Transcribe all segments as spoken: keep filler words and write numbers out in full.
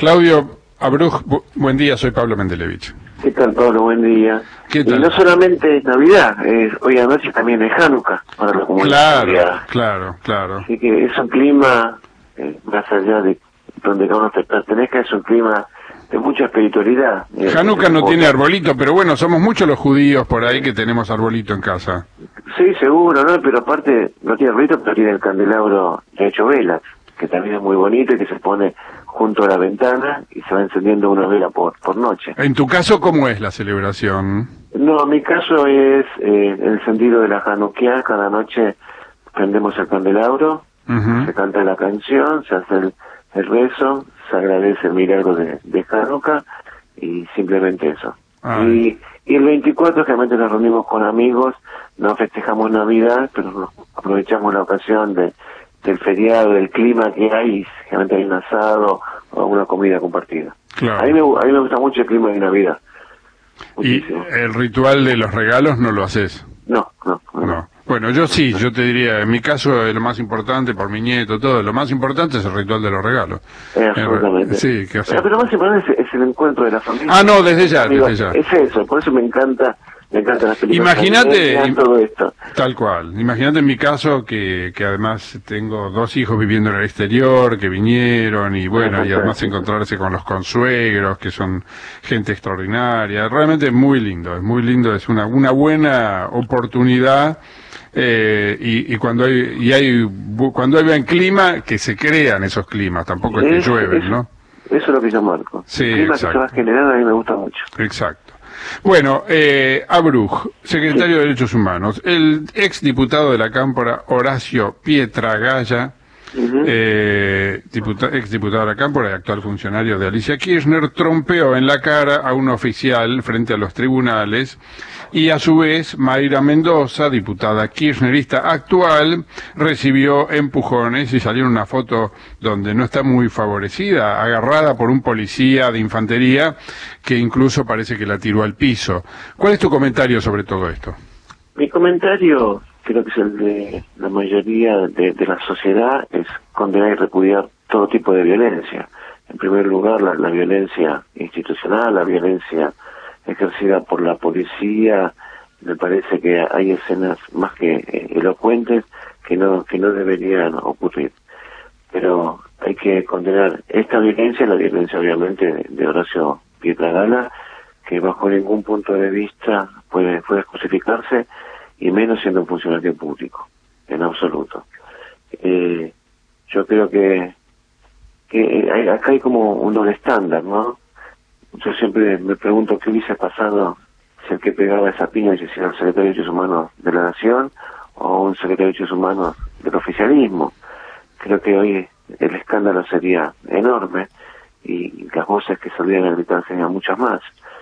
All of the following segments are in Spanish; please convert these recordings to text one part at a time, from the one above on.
Claudio Abruj, bu buen día, soy Pablo Mendelevich. ¿Qué tal, Pablo? Buen día. ¿Qué tal? Y no solamente es Navidad, es, hoy anoche también es Hanukkah para la comunidad. Claro, claro, claro. Así que es un clima, eh, más allá de donde uno te pertenezca, es un clima de mucha espiritualidad. Eh, Hanukkah no eh, tiene arbolito, pero bueno, somos muchos los judíos por ahí que tenemos arbolito en casa. Sí, seguro, ¿no? Pero aparte, no tiene arbolito, pero tiene el candelabro de ocho velas, que también es muy bonito y que se pone junto a la ventana y se va encendiendo una vela por, por noche. En tu caso, ¿cómo es la celebración? No, mi caso es eh, el sentido de la Hanukkah. Cada noche prendemos el candelabro, Uh-huh. se canta la canción, se hace el, el rezo, se agradece el milagro de, de Hanukkah y simplemente eso. Y, y el veinticuatro generalmente nos reunimos con amigos, no festejamos Navidad, pero nos aprovechamos la ocasión de del feriado, del clima que hay, y generalmente hay un asado o una comida compartida. Claro. A mí me, a mí me gusta mucho el clima de Navidad. ¿Y Muchísimo. el ritual de los regalos no lo haces? No, no, no. No. Bueno, yo sí, yo te diría, en mi caso es lo más importante, por mi nieto, todo, lo más importante es el ritual de los regalos. Eh, absolutamente. Eh, sí, ¿qué hacer? Pero, pero lo más importante es, es el encuentro de la familia. Ah, no, desde ya, Amigo, desde ya. Es eso, por eso me encanta, me encantan las películas. Imagínate, navideñas, todo esto. Tal cual. Imagínate en mi caso que, que además tengo dos hijos viviendo en el exterior, que vinieron y bueno, y además encontrarse con los consuegros, que son gente extraordinaria. Realmente es muy lindo, es muy lindo, es una, una buena oportunidad. Eh, y, y cuando hay y hay cuando hay buen clima, que se crean esos climas, tampoco es que Es- llueven, es- ¿no? Eso es lo que yo marco. Sí, el clima que se exacto. va generando a mí me gusta mucho. Exacto. Bueno, eh, Abruj, secretario de Derechos Humanos, el ex diputado de la Cámpora, Horacio Pietragaya, Ujú. eh, diputa, ex diputado de la Cámpora y actual funcionario de Alicia Kirchner, trompeó en la cara a un oficial frente a los tribunales y a su vez Mayra Mendoza, diputada kirchnerista actual, recibió empujones y salió una foto donde no está muy favorecida, agarrada por un policía de infantería que incluso parece que la tiró al piso. ¿Cuál es tu comentario sobre todo esto? Mi comentario, creo que es el de la mayoría de, de la sociedad, es condenar y repudiar todo tipo de violencia. En primer lugar, la, la violencia institucional, la violencia ejercida por la policía. Me parece que hay escenas más que eh, elocuentes que no que no deberían ocurrir. Pero hay que condenar esta violencia, la violencia obviamente de, de Horacio Pietragaya, que bajo ningún punto de vista puede, puede justificarse, y menos siendo un funcionario público, en absoluto. Eh, yo creo que, que hay, acá hay como un doble estándar, ¿no? Yo siempre me pregunto qué hubiese pasado si el que pegaba esa piña hubiese sido el secretario de Derechos Humanos de la Nación o un secretario de Derechos Humanos del oficialismo. Creo que hoy el escándalo sería enorme y las voces que salían a gritar serían muchas más.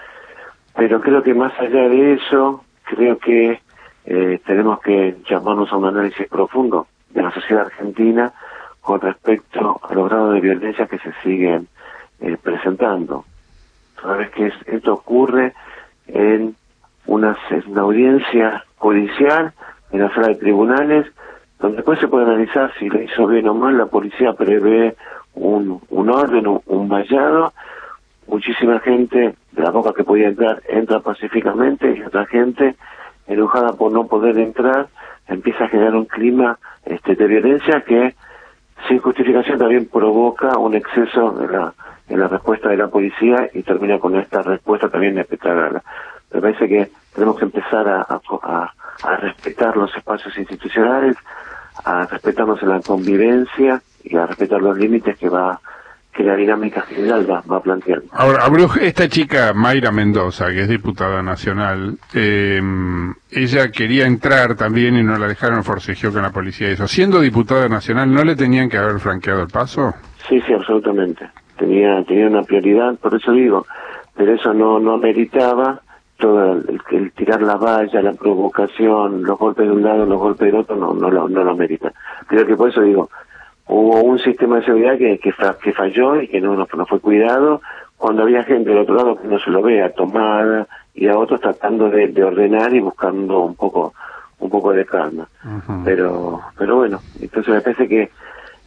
Pero creo que más allá de eso, creo que eh, tenemos que llamarnos a un análisis profundo de la sociedad argentina con respecto a los grados de violencia que se siguen eh, presentando. Toda vez que es, esto ocurre en una, en una audiencia judicial, en la sala de tribunales, donde después se puede analizar si le hizo bien o mal, la policía prevé un, un orden, un, un vallado, muchísima gente de la boca que podía entrar, entra pacíficamente, y otra gente, enojada por no poder entrar, empieza a generar un clima este, de violencia que, sin justificación, también provoca un exceso de la en la respuesta de la policía y termina con esta respuesta también de Pietragaya. Me parece que tenemos que empezar a, a, a respetar los espacios institucionales, a respetarnos en la convivencia y a respetar los límites que va que la dinámica general va, va planteando. Ahora, Abruj, esta chica Mayra Mendoza, que es diputada nacional, eh, ella quería entrar también y no la dejaron, forcejeó con la policía y eso. Siendo diputada nacional, ¿no le tenían que haber franqueado el paso? Sí, sí, absolutamente. Tenía tenía una prioridad, por eso digo, pero eso no no meritaba todo el, el tirar la valla, la provocación, los golpes de un lado, los golpes del otro, no no lo, no lo merita. Creo que por eso digo, hubo un sistema de seguridad que que, fa, que falló y que no, no, no fue cuidado, cuando había gente del otro lado que no se lo vea tomada y a otros tratando de, de ordenar y buscando un poco un poco de calma. Uh-huh. Pero pero bueno, entonces me parece que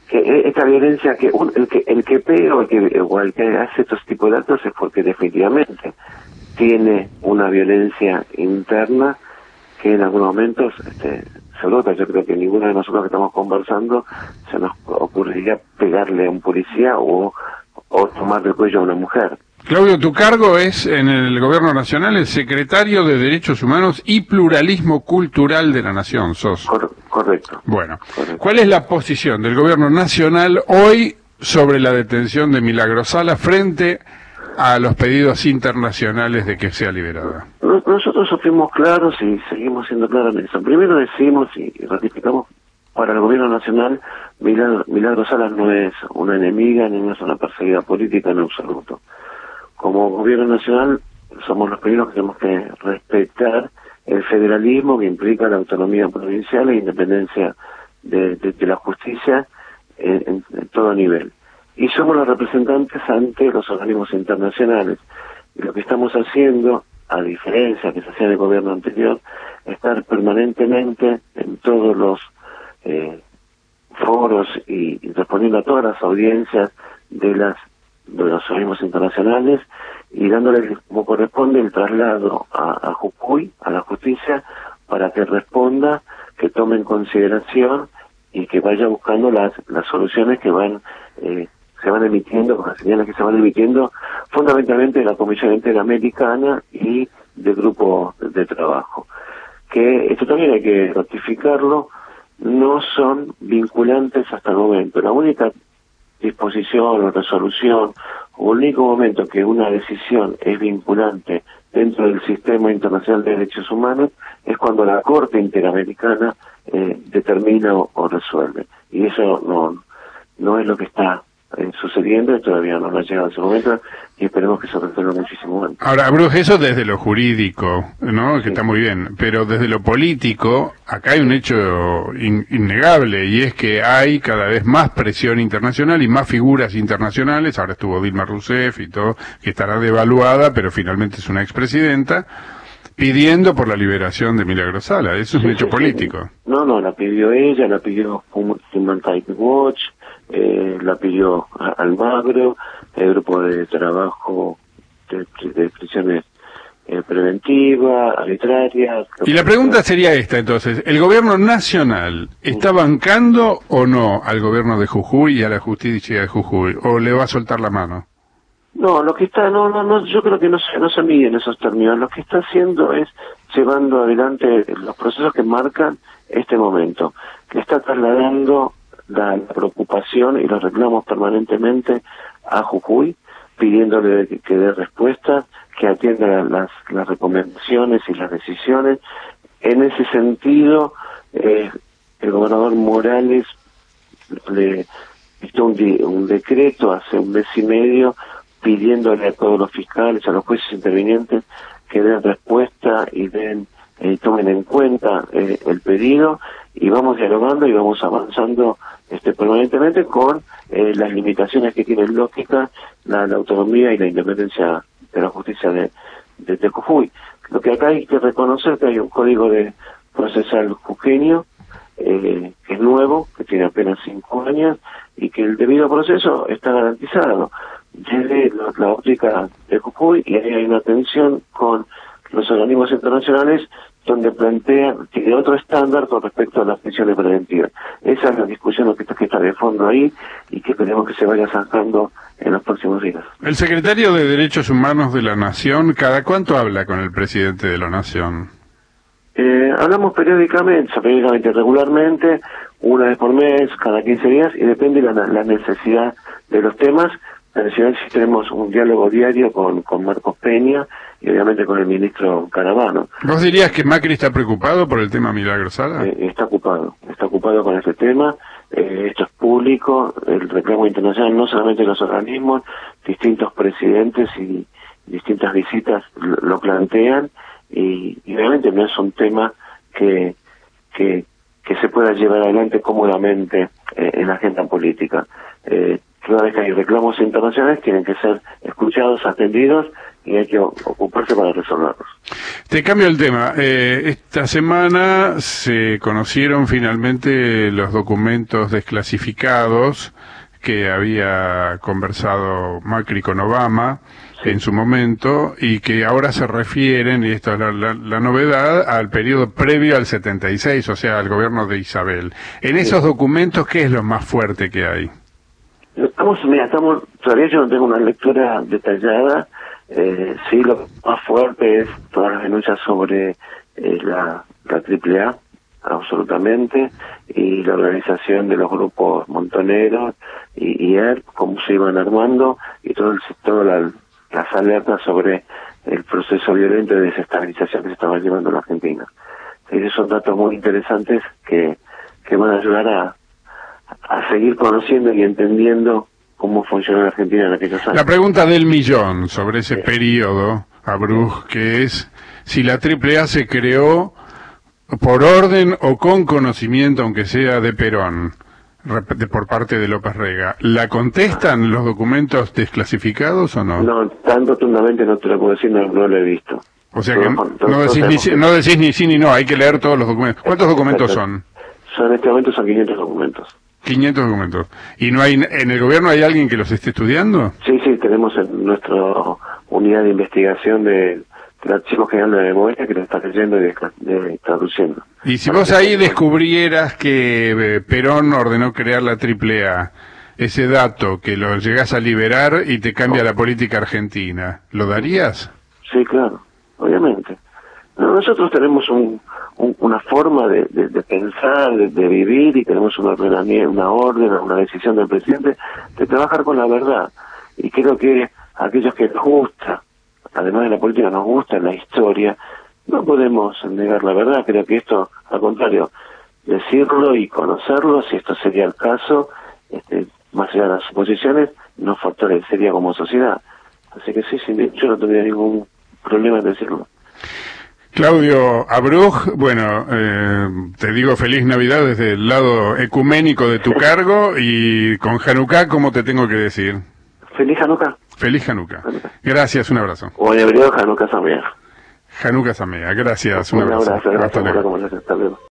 que esta violencia, que un, el que el que pega o el que, o el que hace estos tipos de actos es porque definitivamente tiene una violencia interna que en algunos momentos este, se brota. Yo creo que ninguno de nosotros que estamos conversando se nos ocurriría pegarle a un policía o, o tomarle el cuello a una mujer. Claudio, tu cargo es en el Gobierno Nacional el secretario de Derechos Humanos y Pluralismo Cultural de la Nación, sos. Cor correcto. Bueno, correcto. ¿Cuál es la posición del Gobierno Nacional hoy sobre la detención de Milagros Sala frente a los pedidos internacionales de que sea liberada? Nosotros fuimos claros y seguimos siendo claros en eso. Primero decimos y ratificamos, para el Gobierno Nacional, Milagros, Milagros Sala no es una enemiga ni no es una perseguida política en absoluto. Como Gobierno Nacional somos los primeros que tenemos que respetar el federalismo, que implica la autonomía provincial e independencia de, de, de la justicia en, en, en todo nivel. Y somos los representantes ante los organismos internacionales. Y lo que estamos haciendo, a diferencia que se hacía en el gobierno anterior, es estar permanentemente en todos los eh, foros y, y respondiendo a todas las audiencias de las de los organismos internacionales y dándole como corresponde el traslado a, a Jujuy, a la justicia, para que responda, que tome en consideración y que vaya buscando las las soluciones que van eh, se van emitiendo, con las señales que se van emitiendo, fundamentalmente de la Comisión Interamericana y del grupo de, de trabajo. Que esto también hay que ratificarlo, no son vinculantes hasta el momento. La única disposición o resolución, o el único momento que una decisión es vinculante dentro del sistema internacional de derechos humanos es cuando la Corte Interamericana eh, determina o, o resuelve. Y eso no, no es lo que está eh, sucediendo, todavía no ha llegado ese momento y esperemos que se resuelva muchísimo antes. Ahora, Bruce, eso desde lo jurídico, ¿no? Que sí, está muy bien, pero desde lo político, acá hay un hecho in, innegable, y es que hay cada vez más presión internacional y más figuras internacionales. Ahora estuvo Dilma Rousseff y todo, que estará devaluada, pero finalmente es una expresidenta, pidiendo por la liberación de Milagros Sala. Eso es sí, un hecho sí, político. Sí. No, no, la pidió ella, la pidió Human Rights Watch, eh, la pidió Almagro, el grupo de trabajo de, de prisiones eh, preventivas, arbitrarias. Y la pregunta sería esta, entonces, ¿el gobierno nacional está bancando o no al gobierno de Jujuy y a la justicia de Jujuy, o le va a soltar la mano? No, lo que está, no, no, no, yo creo que no se, no se mide en esos términos. Lo que está haciendo es llevando adelante los procesos que marcan este momento, que está trasladando la, la preocupación y los reclamos permanentemente a Jujuy, pidiéndole que, que dé respuestas, que atienda las, las recomendaciones y las decisiones. En ese sentido, eh, el gobernador Morales le dictó un, un decreto hace un mes y medio pidiéndole a todos los fiscales, a los jueces intervinientes, que den respuesta y den eh, tomen en cuenta eh, el pedido, y vamos dialogando y vamos avanzando este permanentemente con eh, las limitaciones que tiene lógica la, la autonomía y la independencia de la justicia de, de, de Jujuy. Lo que acá hay que reconocer que hay un código de procesal jujeño eh, que es nuevo, que tiene apenas cinco años, y que el debido proceso está garantizado desde la, la óptica de Jujuy, y ahí hay una tensión con los organismos internacionales donde plantean, tiene otro estándar con respecto a las prisiones preventivas. Esa es la discusión que está, que está de fondo ahí y que esperemos que se vaya zanjando en los próximos días. El secretario de Derechos Humanos de la Nación, ¿cada cuánto habla con el presidente de la Nación? Eh, hablamos periódicamente, periódicamente, regularmente, una vez por mes, cada quince días, y depende de la, la necesidad de los temas. Adicional, si tenemos un diálogo diario con, con Marcos Peña y obviamente con el ministro Caravano. ¿Vos dirías que Macri está preocupado por el tema Milagros Sala? Eh, está ocupado, está ocupado con este tema. Eh, esto es público, el reclamo internacional, no solamente los organismos, distintos presidentes y distintas visitas lo, lo plantean, y, y obviamente no es un tema que, que, que se pueda llevar adelante cómodamente eh, en la agenda política. Eh, Cada vez que hay reclamos internacionales tienen que ser escuchados, atendidos, y hay que ocuparse para resolverlos. Te cambio el tema. Eh, esta semana se conocieron finalmente los documentos desclasificados que había conversado Macri con Obama en su momento y que ahora se refieren, y esta es la, la, la novedad, al periodo previo al setenta y seis, o sea, al gobierno de Isabel. En esos sí. documentos, ¿qué es lo más fuerte que hay? Estamos, mira, estamos, todavía yo no tengo una lectura detallada. Eh, sí, lo más fuerte es todas las denuncias sobre eh, la, la triple A, absolutamente, y la organización de los grupos montoneros y, y E R P, cómo se iban armando, y todo el todas la, las alertas sobre el proceso violento de desestabilización que se estaba llevando en la Argentina. Sí, esos son datos muy interesantes que, que van a ayudar a, a seguir conociendo y entendiendo cómo funciona la Argentina en aquellos años. La pregunta del millón sobre ese sí. periodo, Abruj, que es si la triple A se creó por orden o con conocimiento, aunque sea de Perón, por parte de López Rega. ¿La contestan los documentos desclasificados o no? No, tan rotundamente no te lo puedo decir, no, no lo he visto. O sea que no, no, decís ni, que... no decís ni sí ni no, hay que leer todos los documentos. ¿Cuántos documentos son? Son en este momento son quinientos documentos. quinientos documentos. ¿Y no hay en el gobierno hay alguien que los esté estudiando? Sí, sí, tenemos en nuestra unidad de investigación de, del Archivo General de la Memoria que lo está leyendo y de, de, traduciendo. Y si vos ahí descubrieras que Perón ordenó crear la triple A, ese dato que lo llegás a liberar y te cambia la política argentina, ¿lo darías? Sí, claro, obviamente. Nosotros tenemos un, un, una forma de, de, de pensar, de, de vivir, y tenemos una ordenamiento, una orden, una decisión del presidente de trabajar con la verdad. Y creo que aquellos que nos gusta, además de la política, nos gusta la historia, no podemos negar la verdad. Creo que esto, al contrario, decirlo y conocerlo, si esto sería el caso, este, más allá de las suposiciones, nos fortalecería como sociedad. Así que sí, sí, yo no tendría ningún problema en decirlo. Claudio Abruj, bueno, eh, te digo feliz Navidad desde el lado ecuménico de tu cargo, y con Hanukkah, ¿cómo te tengo que decir? Feliz Hanukkah. Feliz Hanukkah. Hanukkah. Gracias, un abrazo. O en hebreo, Hanukkah Samea. Hanukkah Samea, gracias, un, un abrazo. abrazo. Hasta luego.